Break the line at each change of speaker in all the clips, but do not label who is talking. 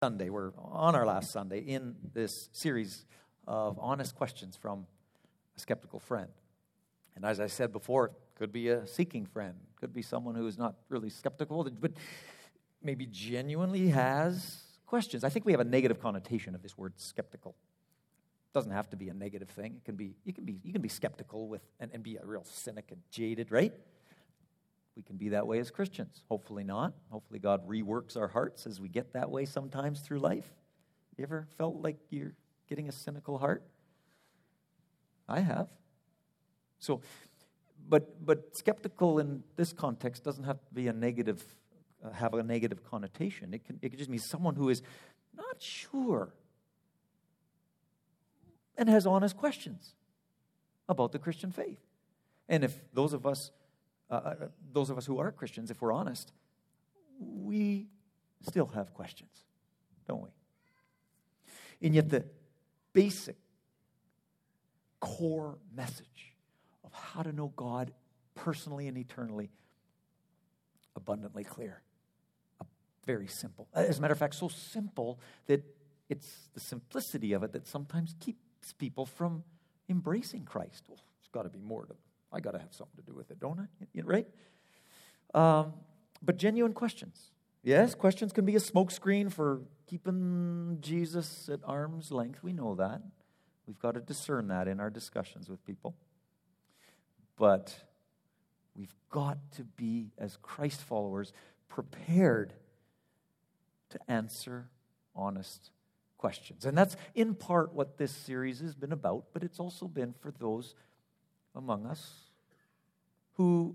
Sunday. We're on our last Sunday in this series of honest questions from a skeptical friend. And as I said before, it could be a seeking friend. Could be someone who is not really skeptical, but maybe genuinely has questions. I think we have a negative connotation of this word skeptical. It doesn't have to be a negative thing. It can be you can be skeptical with and be a real cynic and jaded, right? We can be that way as Christians. Hopefully not. Hopefully God reworks our hearts as we get that way sometimes through life. You ever felt like you're getting a cynical heart? I have. So, but skeptical in this context doesn't have to be a negative, have a negative connotation. It can just mean someone who is not sure and has honest questions about the Christian faith. And if those of us who are Christians, if we're honest, we still have questions, don't we? And yet the basic core message of how to know God personally and eternally, abundantly clear, very simple. As a matter of fact, so simple that it's the simplicity of it that sometimes keeps people from embracing Christ. Well, it's got to be more to I got to have something to do with it, don't I? Right? But genuine questions. Yes, questions can be a smokescreen for keeping Jesus at arm's length. We know that. We've got to discern that in our discussions with people. But we've got to be, as Christ followers, prepared to answer honest questions. And that's in part what this series has been about, but it's also been for those among us who,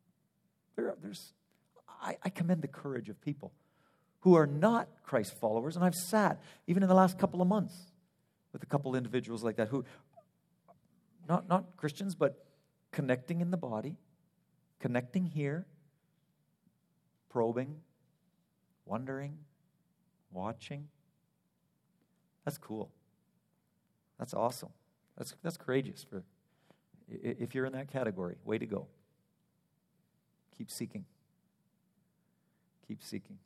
I commend the courage of people who are not Christ followers, and I've sat, even in the last couple of months, with a couple individuals like that who, not Christians, but connecting in the body, connecting here, probing, wondering, watching. That's cool. That's awesome. That's courageous. If you're in that category, way to go. Keep seeking. Keep seeking.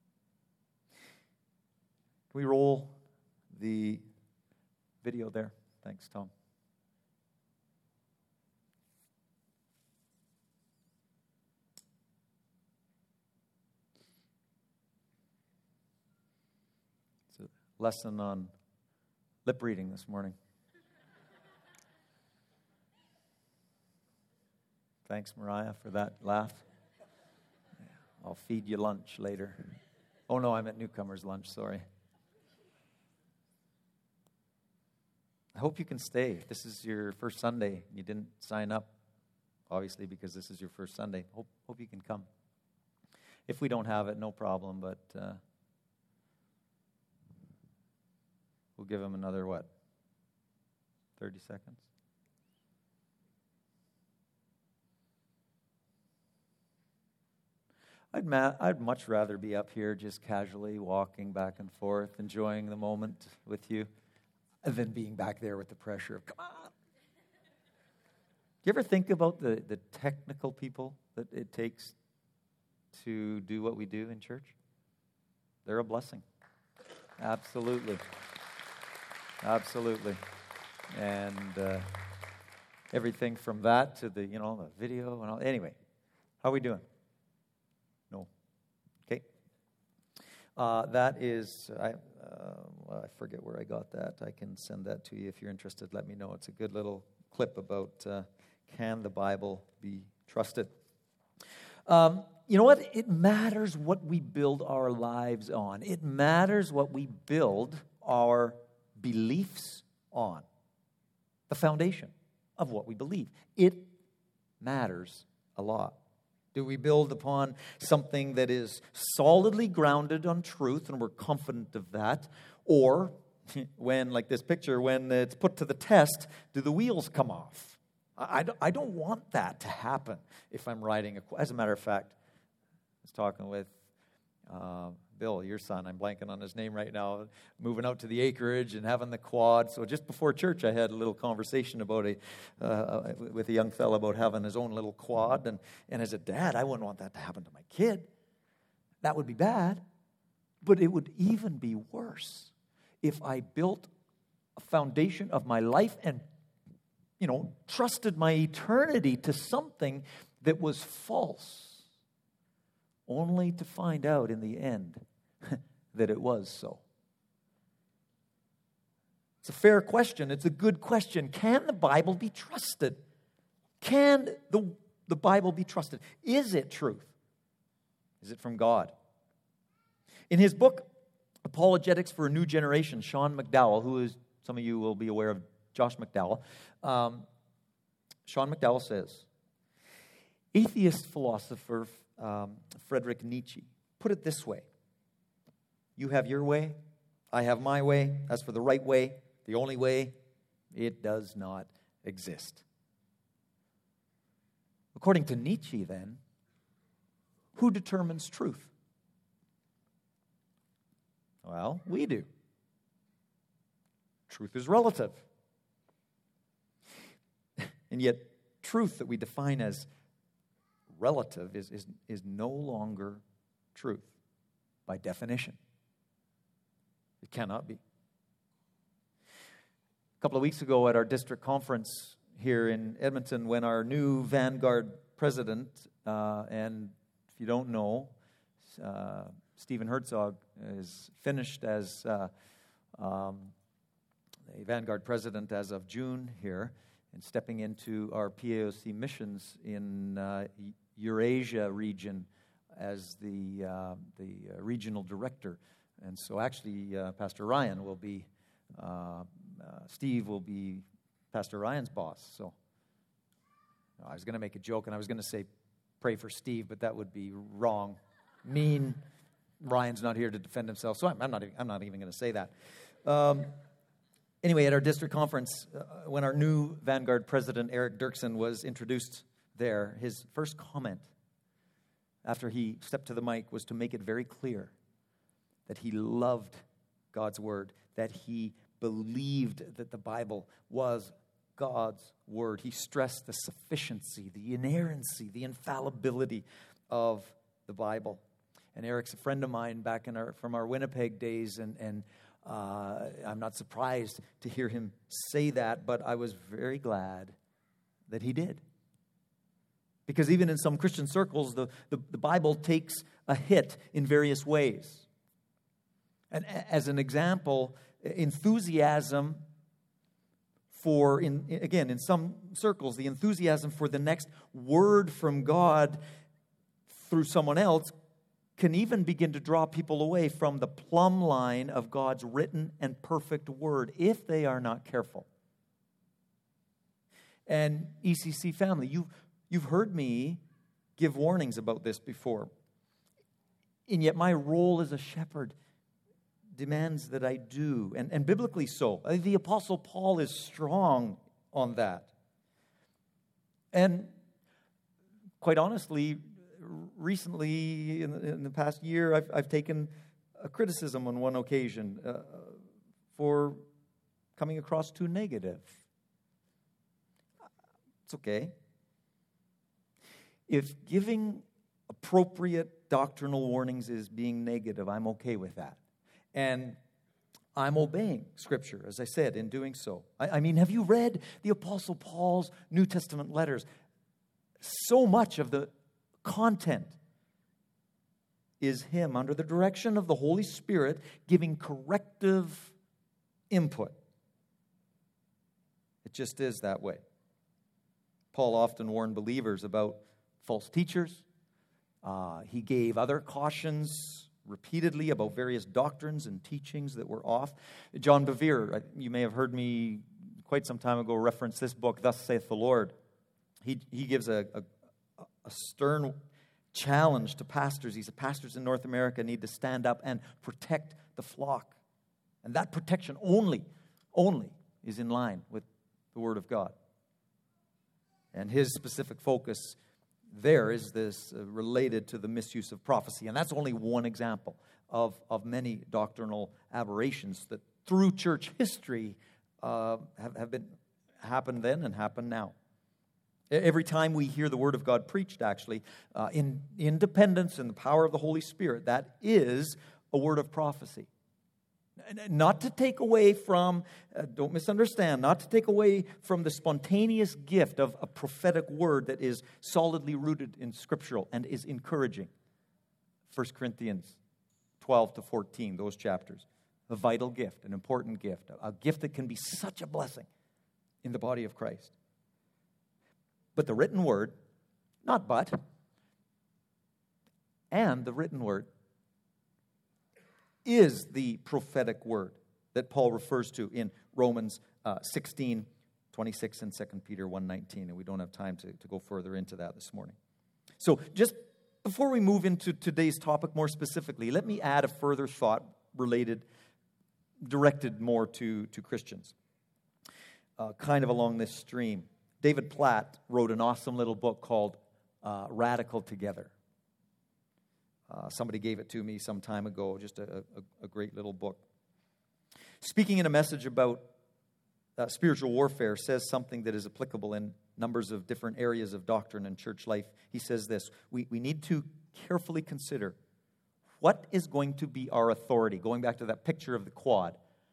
Can we roll the video there? Thanks, Tom. It's a lesson on lip reading this morning. Thanks, Mariah, for that laugh. I'll feed you lunch later. Oh, no, I'm at newcomers' lunch, sorry. I hope you can stay. If this is your first Sunday, you didn't sign up, obviously, because this is your first Sunday. Hope you can come. If we don't have it, no problem, but we'll give them another, 30 seconds? I'd much rather be up here just casually walking back and forth, enjoying the moment with you, than being back there with the pressure of, come on. Do you ever think about the technical people that it takes to do what we do in church? They're a blessing. Absolutely. Absolutely. And everything from that to the video and all. Anyway, how are we doing? No. Okay. That is, I forget where I got that. I can send that to you if you're interested. Let me know. It's a good little clip about can the Bible be trusted? You know what? It matters what we build our lives on. It matters what we build our beliefs on. The foundation of what we believe. It matters a lot. Do we build upon something that is solidly grounded on truth, and we're confident of that? Or, when, like this picture, when it's put to the test, do the wheels come off? I don't want that to happen if I'm riding as a matter of fact, I was talking with Bill, your son, I'm blanking on his name right now, moving out to the acreage and having the quad. So just before church, I had a little conversation about with a young fellow about having his own little quad. And as a dad, I wouldn't want that to happen to my kid. That would be bad. But it would even be worse if I built a foundation of my life and, trusted my eternity to something that was false, only to find out in the end that it was so. It's a fair question. It's a good question. Can the Bible be trusted? Can the Bible be trusted? Is it truth? Is it from God? In his book, Apologetics for a New Generation, Sean McDowell, who is, some of you will be aware of Josh McDowell, Sean McDowell says, atheist philosopher Friedrich Nietzsche put it this way: you have your way, I have my way. As for the right way, the only way, it does not exist. According to Nietzsche, then, who determines truth? Well, we do. Truth is relative. And yet, truth that we define as relative is no longer truth by definition. It cannot be. A couple of weeks ago at our district conference here in Edmonton, when our new Vanguard president, and if you don't know, Stephen Herzog is finished as a Vanguard president as of June here, and stepping into our PAOC missions in Eurasia region as the regional director. And so actually Pastor Ryan will be, Steve will be Pastor Ryan's boss. So I was going to make a joke and I was going to say pray for Steve, but that would be wrong, mean. Ryan's not here to defend himself, so I'm not even going to say that. Anyway, at our district conference, when our new Vanguard president, Eric Dirksen, was introduced there, his first comment after he stepped to the mic was to make it very clear that he loved God's word, that he believed that the Bible was God's word. He stressed the sufficiency, the inerrancy, the infallibility of the Bible. And Eric's a friend of mine back from our Winnipeg days, and I'm not surprised to hear him say that, but I was very glad that he did. Because even in some Christian circles, the Bible takes a hit in various ways. And as an example, enthusiasm for, in some circles, the enthusiasm for the next word from God through someone else can even begin to draw people away from the plumb line of God's written and perfect word if they are not careful. And ECC family, you've heard me give warnings about this before. And yet my role as a shepherd demands that I do, and biblically so. The Apostle Paul is strong on that. And quite honestly, recently, in the past year, I've taken a criticism on one occasion for coming across too negative. It's okay. If giving appropriate doctrinal warnings is being negative, I'm okay with that. And I'm obeying Scripture, as I said, in doing so. I mean, have you read the Apostle Paul's New Testament letters? So much of the content is him, under the direction of the Holy Spirit, giving corrective input. It just is that way. Paul often warned believers about false teachers. He gave other cautions repeatedly about various doctrines and teachings that were off. John Bevere, you may have heard me quite some time ago reference this book, Thus Saith the Lord. He gives a stern challenge to pastors. He said pastors in North America need to stand up and protect the flock. And that protection only is in line with the Word of God. And his specific focus there is this related to the misuse of prophecy. And that's only one example of many doctrinal aberrations that through church history have happened then and happen now. Every time we hear the Word of God preached, actually, in independence and the power of the Holy Spirit, that is a word of prophecy. Not to take away from, don't misunderstand, not to take away from the spontaneous gift of a prophetic word that is solidly rooted in scriptural and is encouraging. 1 Corinthians 12 to 14, those chapters. A vital gift, an important gift, a gift that can be such a blessing in the body of Christ. But the written word, not but, and the written word is the prophetic word that Paul refers to in Romans 16, 26 and 2 Peter 1:19. And we don't have time to go further into that this morning. So just before we move into today's topic more specifically, let me add a further thought directed more to Christians, kind of along this stream. David Platt wrote an awesome little book called Radical Together. Somebody gave it to me some time ago, just a great little book. Speaking in a message about spiritual warfare, says something that is applicable in numbers of different areas of doctrine and church life. He says this: we need to carefully consider what is going to be our authority. Going back to that picture of the quad,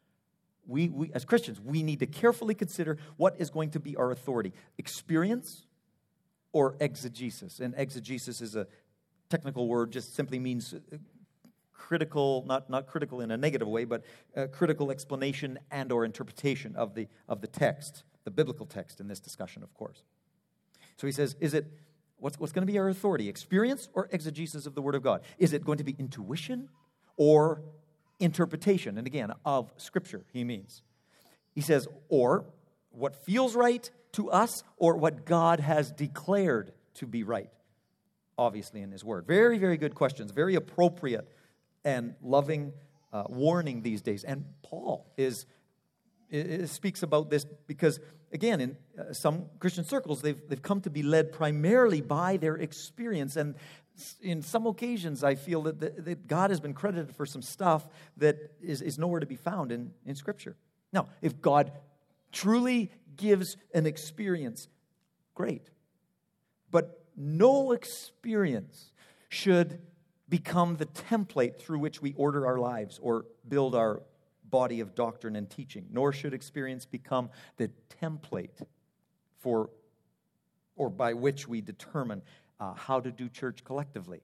we as Christians, we need to carefully consider what is going to be our authority: experience or exegesis. And exegesis is a technical word, just simply means critical, not critical in a negative way, but critical explanation and or interpretation of the text, the biblical text in this discussion, of course. So he says, what's going to be our authority? Experience or exegesis of the Word of God? Is it going to be intuition or interpretation? And again, of Scripture, he means. He says, or what feels right to us or what God has declared to be right, obviously in His Word. Very, very good questions, very appropriate and loving warning these days. And Paul speaks about this because, again, in some Christian circles, they've come to be led primarily by their experience. And in some occasions, I feel that God has been credited for some stuff that is nowhere to be found in Scripture. Now, if God truly gives an experience, great. But no experience should become the template through which we order our lives or build our body of doctrine and teaching, nor should experience become the template for or by which we determine how to do church collectively.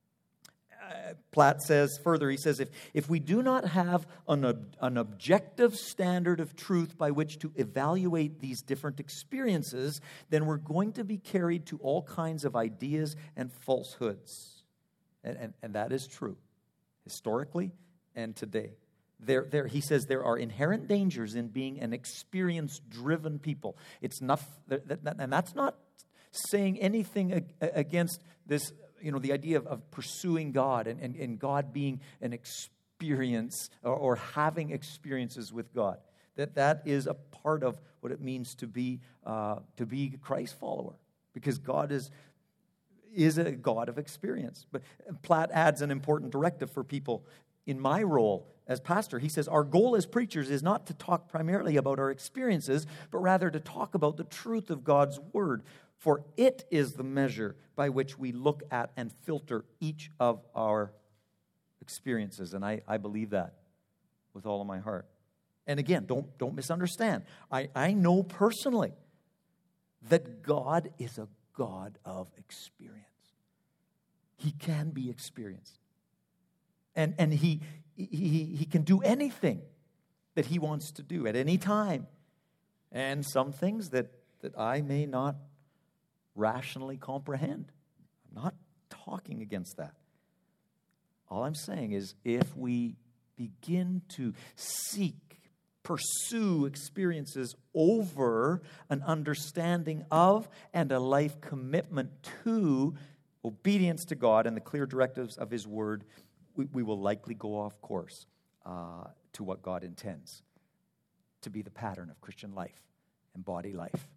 Platt says further, he says, if we do not have an objective standard of truth by which to evaluate these different experiences, then we're going to be carried to all kinds of ideas and falsehoods. And that is true, historically and today. He says there are inherent dangers in being an experience-driven people. It's not, and that's not saying anything against this, the idea of pursuing God and God being an experience or having experiences with God. That is a part of what it means to be a Christ follower, because God is a God of experience. But Platt adds an important directive for people. In my role as pastor, he says, our goal as preachers is not to talk primarily about our experiences, but rather to talk about the truth of God's Word, for it is the measure by which we look at and filter each of our experiences. And I believe that with all of my heart. And again, don't misunderstand. I know personally that God is a God of experience. He can be experienced. And he can do anything that He wants to do at any time. And some things that I may not rationally comprehend. I'm not talking against that. All I'm saying is if we begin to pursue experiences over an understanding of and a life commitment to obedience to God and the clear directives of His Word, we will likely go off course to what God intends to be the pattern of Christian life and body life.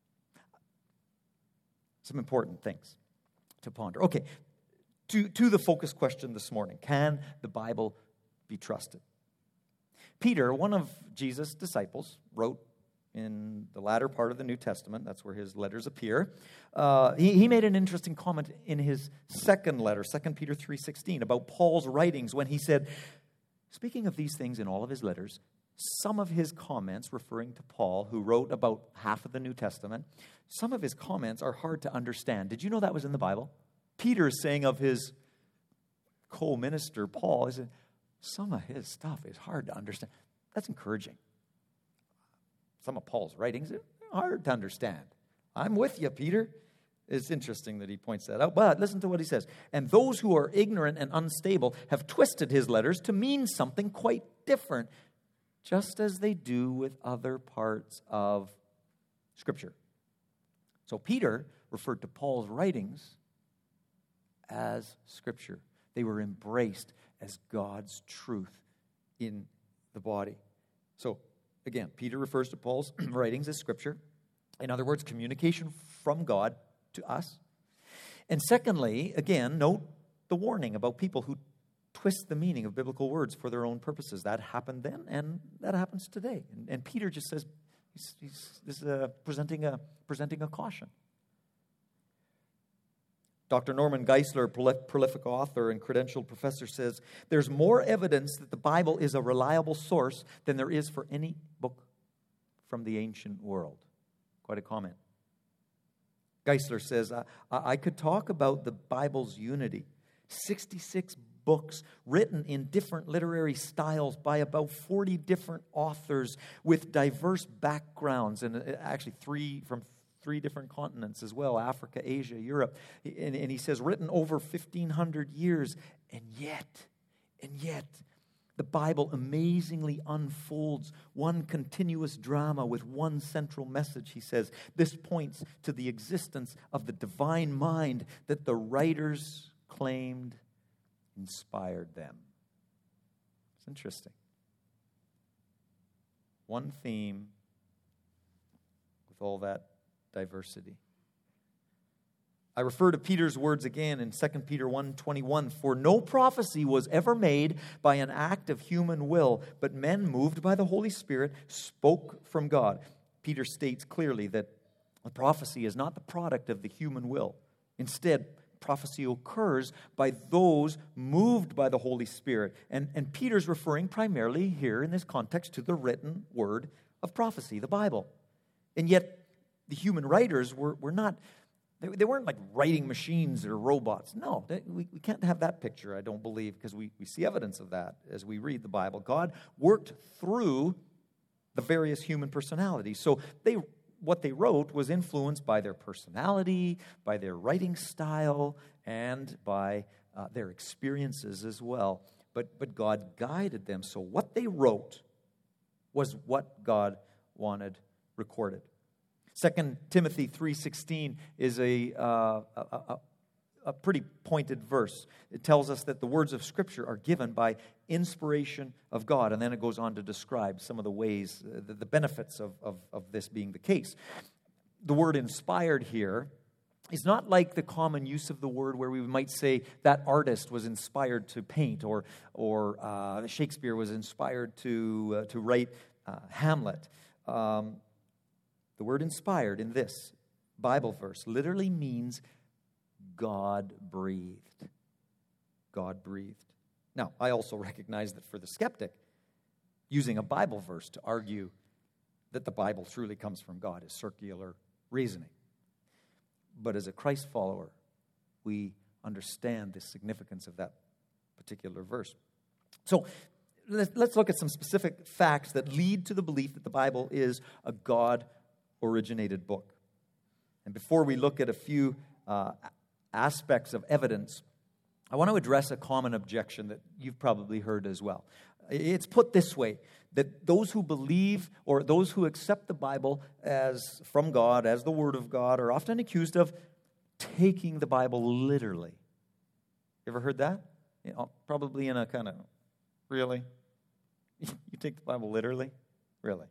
Some important things to ponder. Okay, to the focus question this morning. Can the Bible be trusted? Peter, one of Jesus' disciples, wrote in the latter part of the New Testament. That's where his letters appear. He made an interesting comment in his second letter, 2 Peter 3:16, about Paul's writings when he said, speaking of these things in all of his letters, some of his comments, referring to Paul, who wrote about half of the New Testament, some of his comments are hard to understand. Did you know that was in the Bible? Peter is saying of his co-minister, Paul, he said, some of his stuff is hard to understand. That's encouraging. Some of Paul's writings are hard to understand. I'm with you, Peter. It's interesting that he points that out. But listen to what he says. And those who are ignorant and unstable have twisted his letters to mean something quite different, just as they do with other parts of Scripture. So Peter referred to Paul's writings as Scripture. They were embraced as God's truth in the body. So, again, Peter refers to Paul's writings as Scripture. In other words, communication from God to us. And secondly, again, note the warning about people who twist the meaning of biblical words for their own purposes. That happened then, and that happens today. And Peter just says he's presenting a caution. Dr. Norman Geisler, prolific author and credentialed professor, says, there's more evidence that the Bible is a reliable source than there is for any book from the ancient world. Quite a comment. Geisler says, I could talk about the Bible's unity. 66 books written in different literary styles by about 40 different authors with diverse backgrounds, and actually from three different continents as well, Africa, Asia, Europe. And he says, written over 1,500 years, and yet, the Bible amazingly unfolds one continuous drama with one central message, he says. This points to the existence of the divine mind that the writers claimed inspired them. It's interesting. One theme with all that diversity. I refer to Peter's words again in 2 Peter 1:21. For no prophecy was ever made by an act of human will, but men moved by the Holy Spirit spoke from God. Peter states clearly that a prophecy is not the product of the human will. Instead, prophecy occurs by those moved by the Holy Spirit. And Peter's referring primarily here in this context to the written word of prophecy, the Bible. And yet, the human writers were not, they weren't like writing machines or robots. No, we can't have that picture, I don't believe, because we see evidence of that as we read the Bible. God worked through the various human personalities. So what they wrote was influenced by their personality, by their writing style, and by their experiences as well. But God guided them. So what they wrote was what God wanted recorded. 2 Timothy 3:16 is a pretty pointed verse. It tells us that the words of Scripture are given by inspiration of God, and then it goes on to describe some of the ways, the benefits of this being the case. The word inspired here is not like the common use of the word where we might say that artist was inspired to paint, or Shakespeare was inspired to write Hamlet. The word inspired in this Bible verse literally means God breathed. God breathed. Now, I also recognize that for the skeptic, using a Bible verse to argue that the Bible truly comes from God is circular reasoning. But as a Christ follower, we understand the significance of that particular verse. So, let's look at some specific facts that lead to the belief that the Bible is a God-originated book. And before we look at a few aspects of evidence, I want to address a common objection that you've probably heard as well. It's put this way, that those who believe or those who accept the Bible as from God, as the Word of God, are often accused of taking the Bible literally. You ever heard that? Probably in a kind of, really? You take the Bible literally? Really?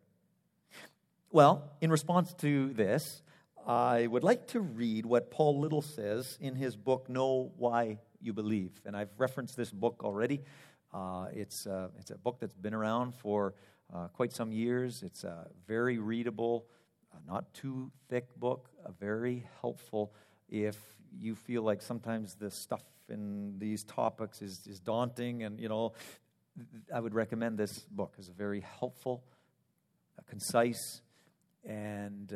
Well, in response to this, I would like to read what Paul Little says in his book, Know Why You Believe. And I've referenced this book already. It's a book that's been around for quite some years. It's a very readable, not too thick book, very helpful if you feel like sometimes the stuff in these topics is daunting. And, I would recommend this book as a very helpful, concise, and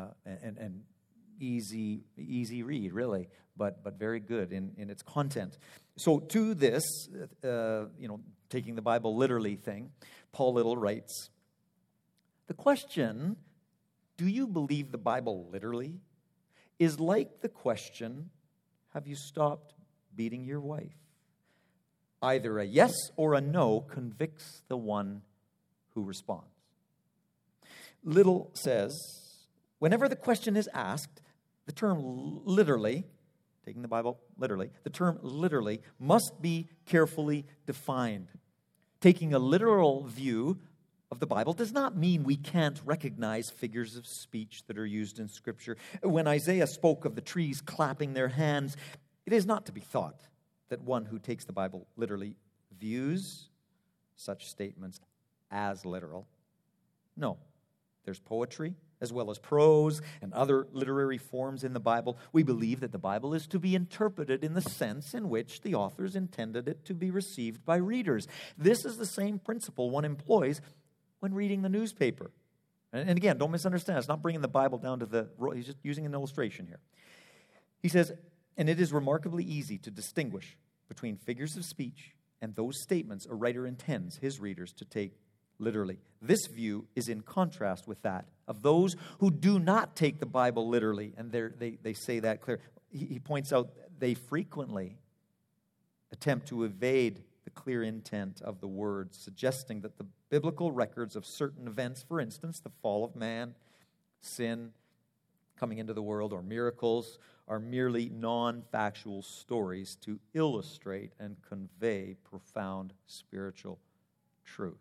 easy read, really, but very good in its content. So to this, taking the Bible literally thing, Paul Little writes, "The question, do you believe the Bible literally, is like the question, have you stopped beating your wife? Either a yes or a no convicts the one who responds." Little says, whenever the question is asked, the term literally, taking the Bible literally, the term literally must be carefully defined. Taking a literal view of the Bible does not mean we can't recognize figures of speech that are used in Scripture. When Isaiah spoke of the trees clapping their hands, it is not to be thought that one who takes the Bible literally views such statements as literal. No, there's poetry as well as prose and other literary forms in the Bible. We believe that the Bible is to be interpreted in the sense in which the authors intended it to be received by readers. This is the same principle one employs when reading the newspaper. And again, don't misunderstand. It's not bringing the Bible down to he's just using an illustration here. He says, and it is remarkably easy to distinguish between figures of speech and those statements a writer intends his readers to take literally. This view is in contrast with that of those who do not take the Bible literally, and they say that clear. He points out they frequently attempt to evade the clear intent of the words, suggesting that the biblical records of certain events, for instance, the fall of man, sin, coming into the world, or miracles, are merely non-factual stories to illustrate and convey profound spiritual truth.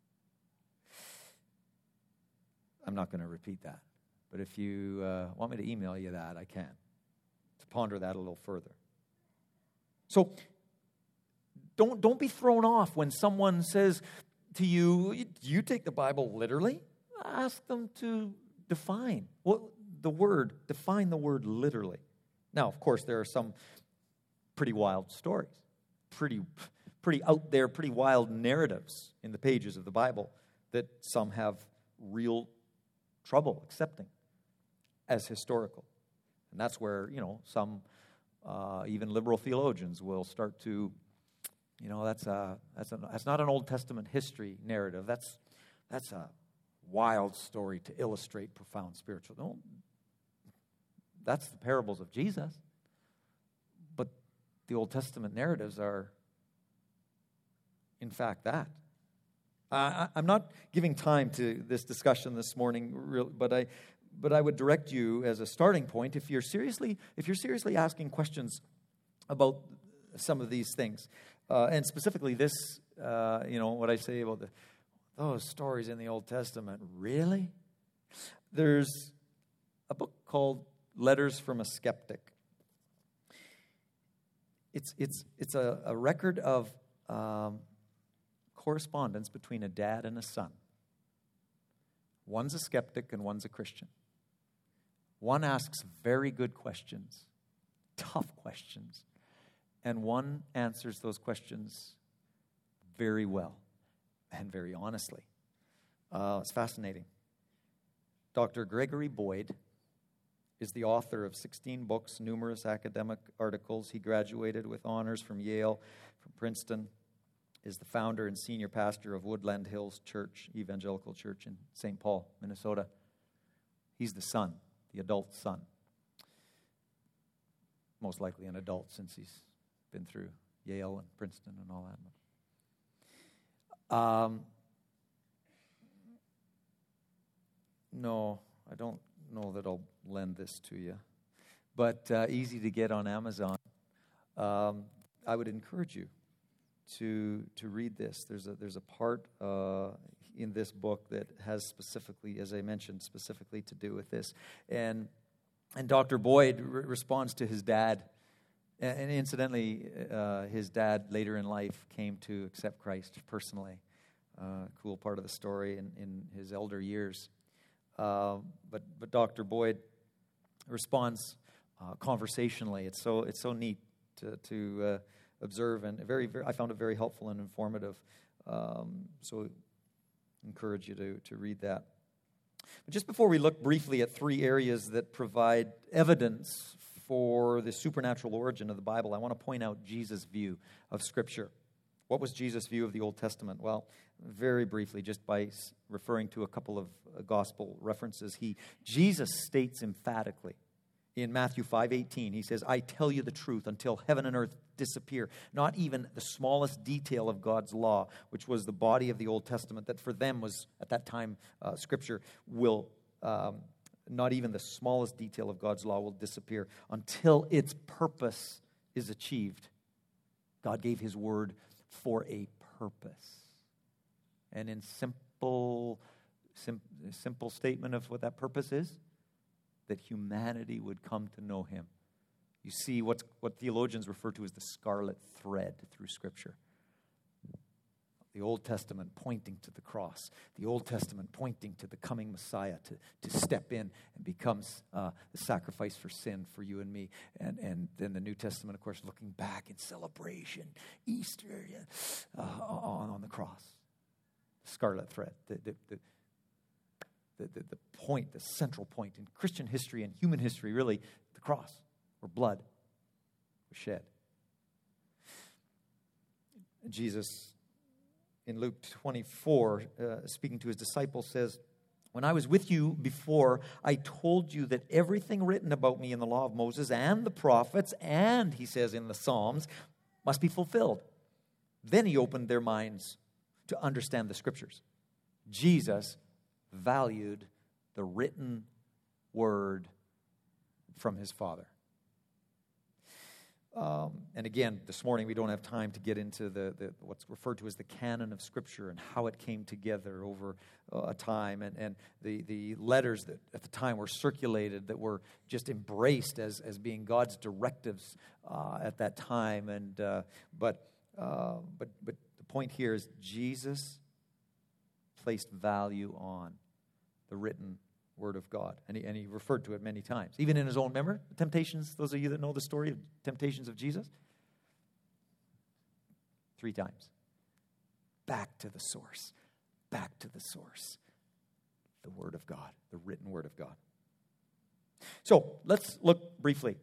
I'm not going to repeat that, but if you want me to email you that, I can, to ponder that a little further. So don't be thrown off when someone says to you, "Do you take the Bible literally?" Ask them to define define the word literally. Now, of course, there are some pretty wild stories, pretty out there, pretty wild narratives in the pages of the Bible that some have real trouble accepting as historical. And that's where, some even liberal theologians will start to, that's not an Old Testament history narrative. That's a wild story to illustrate profound spiritual. No, that's the parables of Jesus. But the Old Testament narratives are, in fact, that. I'm not giving time to this discussion this morning, but I would direct you as a starting point, if you're seriously asking questions about some of these things, and specifically this, what I say about those stories in the Old Testament. Really? There's a book called Letters from a Skeptic. It's a record of correspondence between a dad and a son. One's a skeptic and one's a Christian. One asks very good questions, tough questions, and one answers those questions very well and very honestly. It's fascinating. Dr. Gregory Boyd is the author of 16 books, numerous academic articles. He graduated with honors from Yale, from Princeton, is the founder and senior pastor of Woodland Hills Church, Evangelical Church in St. Paul, Minnesota. He's the son, the adult son. Most likely an adult since he's been through Yale and Princeton and all that. No, I don't know that I'll lend this to you, but easy to get on Amazon. I would encourage you to read this. There's a part in this book that has specifically, as I mentioned, specifically to do with this. And Dr. Boyd responds to his dad. And incidentally, his dad later in life came to accept Christ personally. cool part of the story in his elder years. But Dr. Boyd responds conversationally. It's so neat to observe, and I found it very helpful and informative. So encourage you to read that. But just before we look briefly at three areas that provide evidence for the supernatural origin of the Bible, I want to point out Jesus' view of Scripture. What was Jesus' view of the Old Testament? Well, very briefly, just by referring to a couple of gospel references, Jesus states emphatically in Matthew 5:18, he says, "I tell you the truth, until heaven and earth disappear, not even the smallest detail of God's law," which was the body of the Old Testament, that for them was, at that time, Scripture, will, not even the smallest detail of God's law will disappear until its purpose is achieved. God gave His word for a purpose. And in simple statement of what that purpose is, that humanity would come to know Him. You see what theologians refer to as the scarlet thread through Scripture. The Old Testament pointing to the cross. The Old Testament pointing to the coming Messiah to step in and becomes the sacrifice for sin for you and me. And then the New Testament, of course, looking back in celebration, Easter, on the cross. The scarlet thread. The point, the central point in Christian history and human history, really, the cross, where blood was shed. Jesus, in Luke 24, speaking to His disciples, says, "When I was with you before, I told you that everything written about me in the law of Moses and the prophets, and," he says, in the Psalms, "must be fulfilled." Then He opened their minds to understand the Scriptures. Jesus valued the written word from His Father. And again, this morning we don't have time to get into the what's referred to as the canon of Scripture and how it came together over a time, and the letters that at the time were circulated that were just embraced as being God's directives at that time. And but the point here is Jesus placed value on the written Word of God. And he referred to it many times. Even in His own, remember, the temptations, those of you that know the story of temptations of Jesus? 3 times. Back to the source. Back to the source. The Word of God. The written Word of God. So, let's look briefly,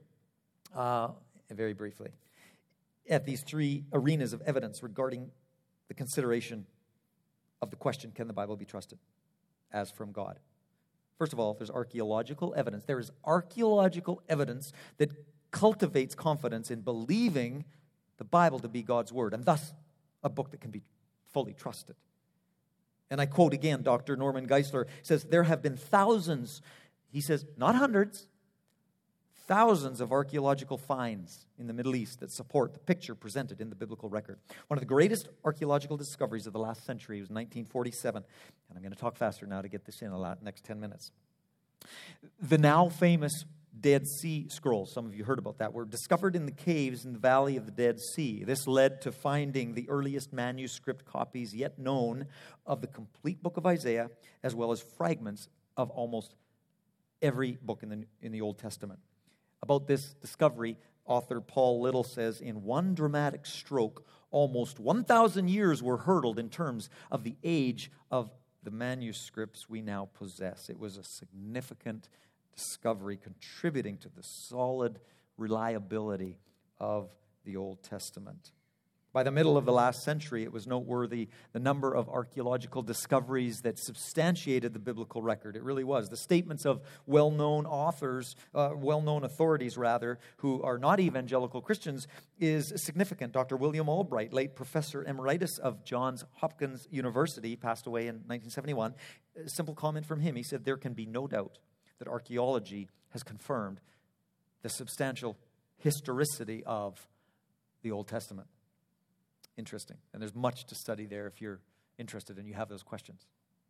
very briefly, at these 3 arenas of evidence regarding the consideration of the question, can the Bible be trusted as from God? First of all, there's archaeological evidence. There is archaeological evidence that cultivates confidence in believing the Bible to be God's Word, and thus a book that can be fully trusted. And I quote again, Dr. Norman Geisler says, there have been thousands, he says, not hundreds, thousands of archaeological finds in the Middle East that support the picture presented in the biblical record. One of the greatest archaeological discoveries of the last century was 1947. And I'm going to talk faster now to get this in the next 10 minutes. The now famous Dead Sea Scrolls, some of you heard about that, were discovered in the caves in the valley of the Dead Sea. This led to finding the earliest manuscript copies yet known of the complete book of Isaiah, as well as fragments of almost every book in the Old Testament. About this discovery, author Paul Little says, in one dramatic stroke, almost 1,000 years were hurdled in terms of the age of the manuscripts we now possess. It was a significant discovery contributing to the solid reliability of the Old Testament. By the middle of the last century, it was noteworthy the number of archaeological discoveries that substantiated the biblical record. It really was. The statements of well-known authors, well-known authorities, rather, who are not evangelical Christians, is significant. Dr. William Albright, late professor emeritus of Johns Hopkins University, passed away in 1971. A simple comment from him. He said, there can be no doubt that archaeology has confirmed the substantial historicity of the Old Testament. Interesting. And there's much to study there if you're interested and you have those questions.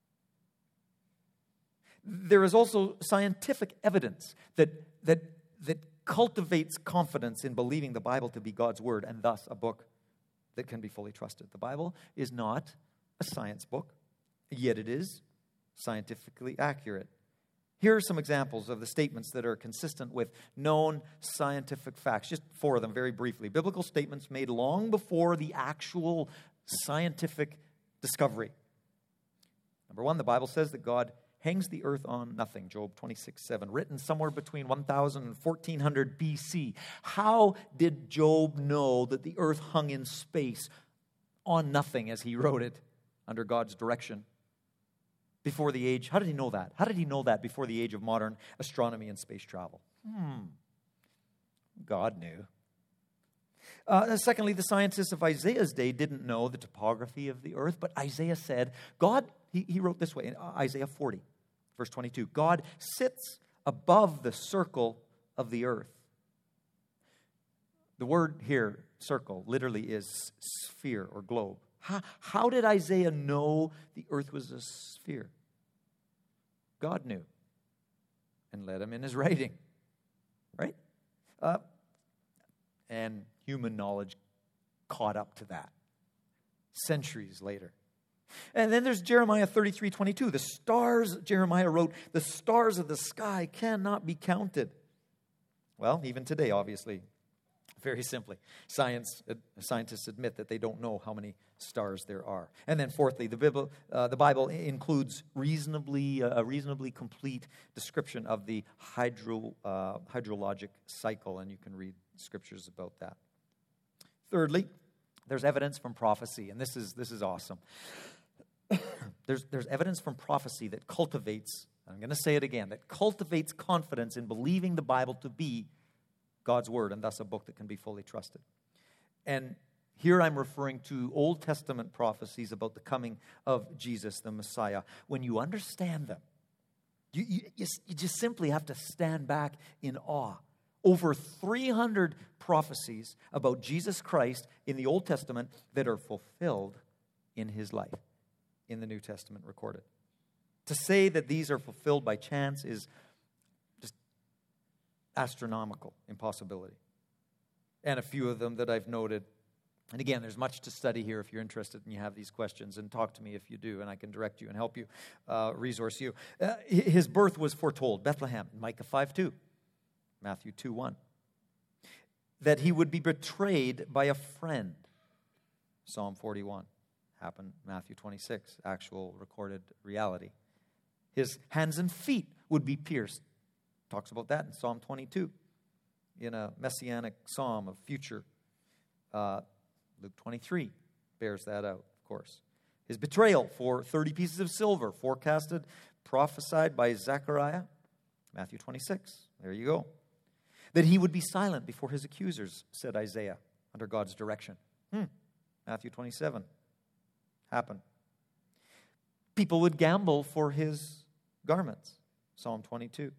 There is also scientific evidence that cultivates confidence in believing the Bible to be God's Word, and thus a book that can be fully trusted. The Bible is not a science book, yet it is scientifically accurate. Here are some examples of the statements that are consistent with known scientific facts. Just 4 of them very briefly. Biblical statements made long before the actual scientific discovery. Number 1, the Bible says that God hangs the earth on nothing. Job 26:7, written somewhere between 1000 and 1400 BC. How did Job know that the earth hung in space on nothing as he wrote it under God's direction? Before the age, how did he know that? How did he know that before the age of modern astronomy and space travel? God knew. Secondly, the scientists of Isaiah's day didn't know the topography of the earth, but Isaiah said, God, he wrote this way in Isaiah 40, verse 22, God sits above the circle of the earth. The word here, circle, literally is sphere or globe. How did Isaiah know the earth was a sphere? God knew and led him in his writing, right? And human knowledge caught up to that centuries later. And then there's Jeremiah 33:22. The stars, Jeremiah wrote, the stars of the sky cannot be counted. Well, even today, obviously, very simply, scientists admit that they don't know how many stars there are. And then fourthly, the Bible includes a reasonably complete description of the hydrologic cycle, and you can read scriptures about that. Thirdly, there's evidence from prophecy, and this is awesome. There's evidence from prophecy that cultivates, I'm going to say it again, that cultivates confidence in believing the Bible to be God's Word, and thus a book that can be fully trusted. And here I'm referring to Old Testament prophecies about the coming of Jesus, the Messiah. When you understand them, you just simply have to stand back in awe. Over 300 prophecies about Jesus Christ in the Old Testament that are fulfilled in his life, in the New Testament recorded. To say that these are fulfilled by chance is just astronomical impossibility. And a few of them that I've noted. And again, there's much to study here if you're interested and you have these questions. And talk to me if you do, and I can direct you and help you, resource you. His birth was foretold, Bethlehem, Micah 5:2, Matthew 2:1. That he would be betrayed by a friend, Psalm 41. Happened Matthew 26, actual recorded reality. His hands and feet would be pierced. Talks about that in Psalm 22, in a messianic psalm of future. Luke 23 bears that out, of course. His betrayal for 30 pieces of silver, forecasted, prophesied by Zechariah, Matthew 26. There you go. That he would be silent before his accusers, said Isaiah, under God's direction. Matthew 27. Happened. People would gamble for his garments, Psalm 22.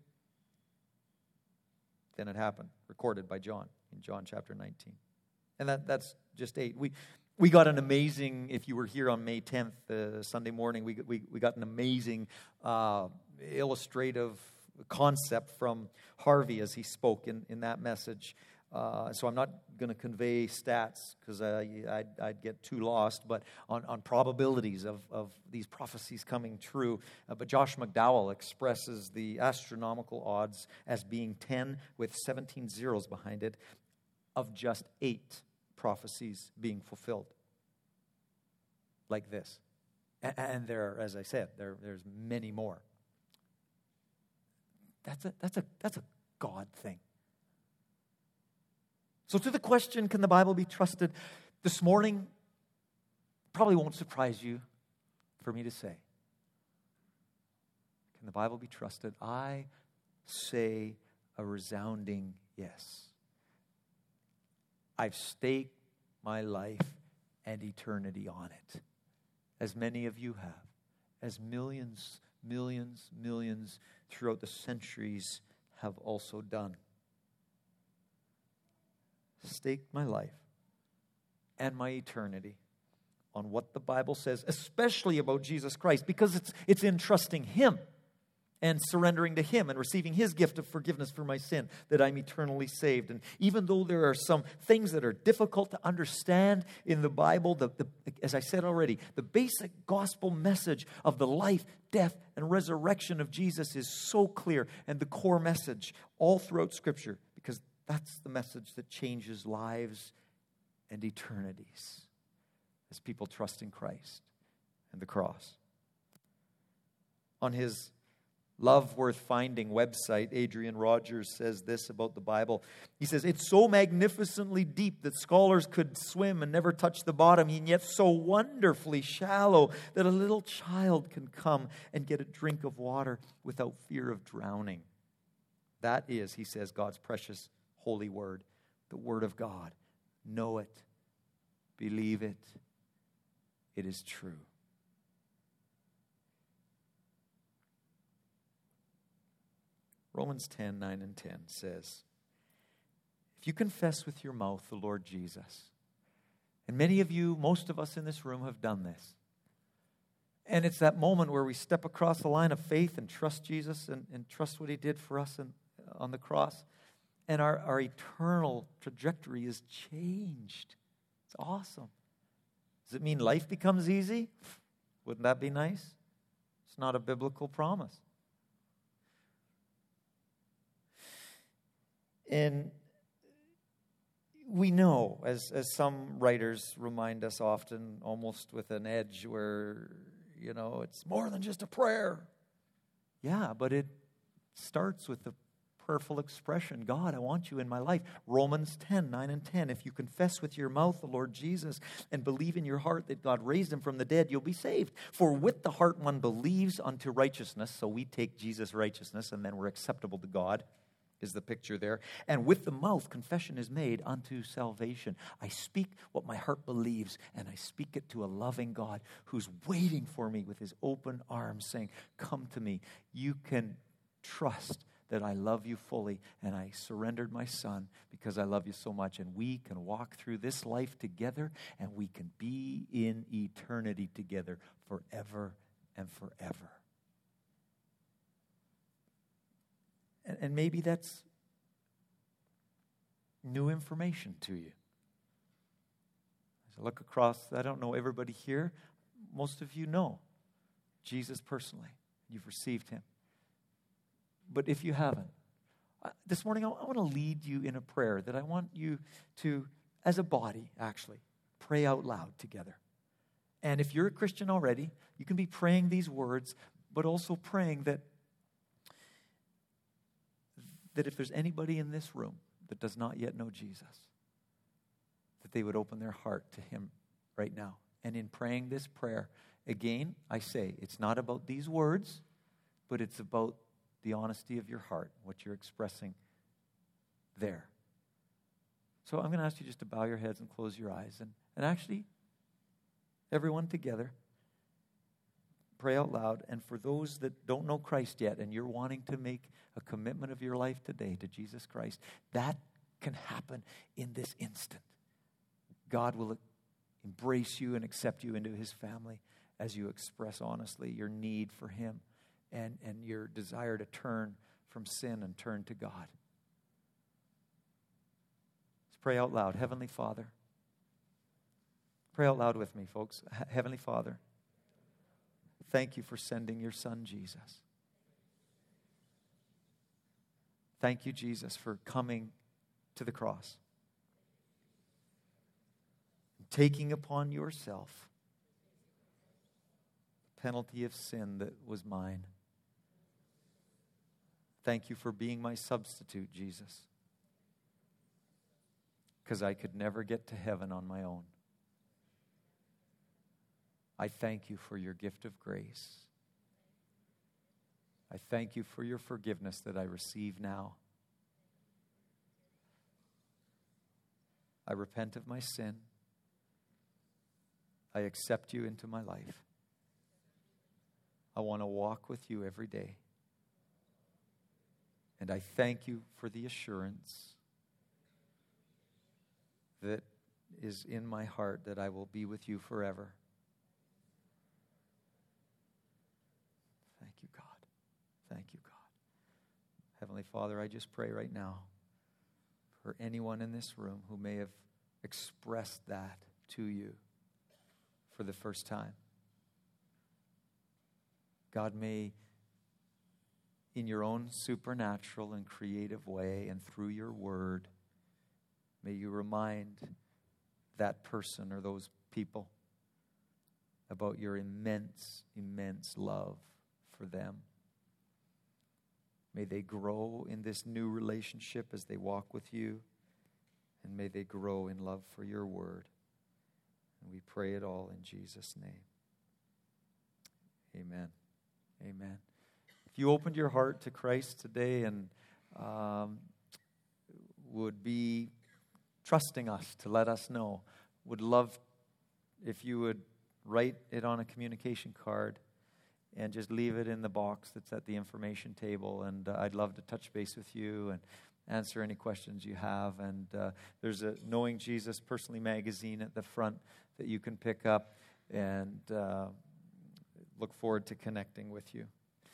Then it happened, recorded by John in John chapter 19. And that's just 8. We got an amazing, if you were here on May 10th, Sunday morning, we got an amazing illustrative concept from Harvey as he spoke in that message. So I'm not going to convey stats because I'd get too lost, but on probabilities of these prophecies coming true. But Josh McDowell expresses the astronomical odds as being 10 with 17 zeros behind it of just 8 prophecies being fulfilled. Like this. And there, as I said, there's many more. That's a God thing. So to the question, can the Bible be trusted? This morning, probably won't surprise you for me to say, can the Bible be trusted? I say a resounding yes. I've staked my life and eternity on it, as many of you have, as millions throughout the centuries have also done. Staked my life and my eternity on what the Bible says, especially about Jesus Christ, because it's in trusting Him and surrendering to Him and receiving His gift of forgiveness for my sin, that I'm eternally saved. And even though there are some things that are difficult to understand in the Bible, as I said already, the basic gospel message of the life, death, and resurrection of Jesus is so clear, and the core message all throughout Scripture, because that's the message that changes lives and eternities as people trust in Christ and the cross. On his Love Worth Finding website, Adrian Rogers says this about the Bible. He says, it's so magnificently deep that scholars could swim and never touch the bottom, and yet so wonderfully shallow that a little child can come and get a drink of water without fear of drowning. That is, he says, God's precious holy word, the word of God. Know it, believe it, it is true. Romans 10, 9 and 10 says, if you confess with your mouth the Lord Jesus, and many of you, most of us in this room have done this, and it's that moment where we step across the line of faith and trust Jesus and trust what He did for us on the cross, and our eternal trajectory is changed. It's awesome. Does it mean life becomes easy? Wouldn't that be nice? It's not a biblical promise. And we know, as some writers remind us often, almost with an edge where, it's more than just a prayer. Yeah, but it starts with the prayerful expression, God, I want you in my life. Romans 10, 9 and 10. If you confess with your mouth the Lord Jesus and believe in your heart that God raised Him from the dead, you'll be saved. For with the heart one believes unto righteousness, so we take Jesus' righteousness and then we're acceptable to God, is the picture there. And with the mouth, confession is made unto salvation. I speak what my heart believes, and I speak it to a loving God who's waiting for me with His open arms, saying, come to me. You can trust that I love you fully, and I surrendered my Son because I love you so much. And we can walk through this life together, and we can be in eternity together forever and forever. And maybe that's new information to you. As I look across, I don't know everybody here. Most of you know Jesus personally. You've received Him. But if you haven't, this morning I want to lead you in a prayer that I want you to, as a body, actually, pray out loud together. And if you're a Christian already, you can be praying these words, but also praying that if there's anybody in this room that does not yet know Jesus, that they would open their heart to Him right now. And in praying this prayer, again, I say, it's not about these words, but it's about the honesty of your heart, what you're expressing there. So I'm going to ask you just to bow your heads and close your eyes. And actually, everyone together, pray out loud. And for those that don't know Christ yet and you're wanting to make a commitment of your life today to Jesus Christ, that can happen in this instant. God will embrace you and accept you into His family as you express honestly your need for Him and your desire to turn from sin and turn to God. Let's pray out loud. Heavenly Father. Pray out loud with me, folks. Heavenly Father, thank you for sending your Son, Jesus. Thank you, Jesus, for coming to the cross, taking upon yourself the penalty of sin that was mine. Thank you for being my substitute, Jesus, because I could never get to heaven on my own. I thank you for your gift of grace. I thank you for your forgiveness that I receive now. I repent of my sin. I accept you into my life. I want to walk with you every day. And I thank you for the assurance that is in my heart that I will be with you forever. Thank you, God. Heavenly Father, I just pray right now for anyone in this room who may have expressed that to you for the first time. God, may in your own supernatural and creative way and through your word, may you remind that person or those people about your immense, immense love for them. May they grow in this new relationship as they walk with you, and may they grow in love for your word. And we pray it all in Jesus' name. Amen. Amen. If you opened your heart to Christ today and would be trusting us to let us know, would love if you would write it on a communication card and just leave it in the box that's at the information table. And I'd love to touch base with you and answer any questions you have. And there's a Knowing Jesus Personally magazine at the front that you can pick up, and look forward to connecting with you.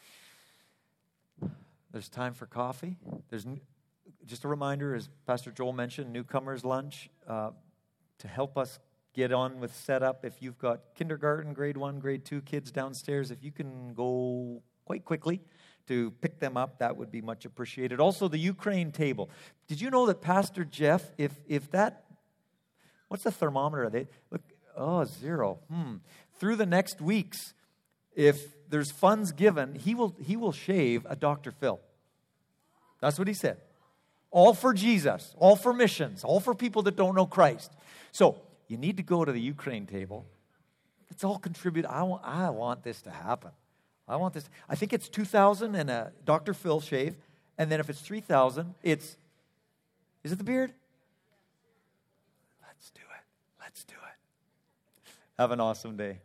There's time for coffee. There's just a reminder, as Pastor Joel mentioned, newcomers lunch to help us get on with setup. If you've got kindergarten, grade 1, grade 2 kids downstairs, if you can go quite quickly to pick them up, that would be much appreciated. Also, the Ukraine table. Did you know that Pastor Jeff, if that, what's the thermometer? They look, 0. Through the next weeks, if there's funds given, he will shave a Dr. Phil. That's what he said. All for Jesus, all for missions, all for people that don't know Christ. So you need to go to the Ukraine table. It's all contributed. I want this to happen. I want this. I think it's $2,000 and a Dr. Phil shave. And then if it's $3,000, is it the beard? Let's do it. Let's do it. Have an awesome day.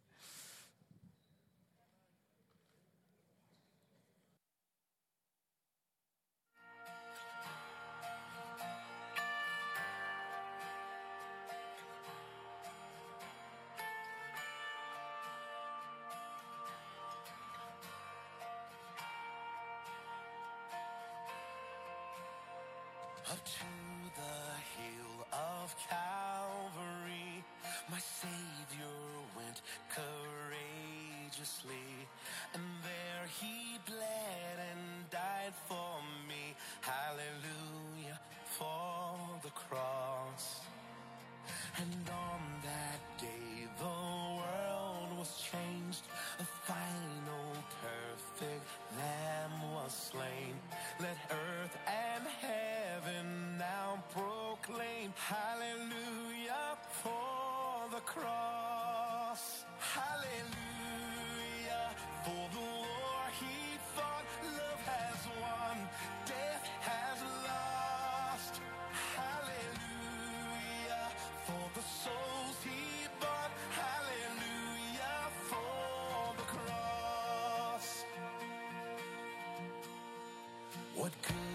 Up to the hill of Calvary, my Savior went courageously, and there he bled and died for me. Hallelujah for the cross. And on that day the world was changed. The final perfect Lamb was slain. Let earth and heaven now proclaim hallelujah for the cross. Hallelujah for the war he fought. Love has won, death has lost. Hallelujah for the souls he bought. Hallelujah for the cross. What good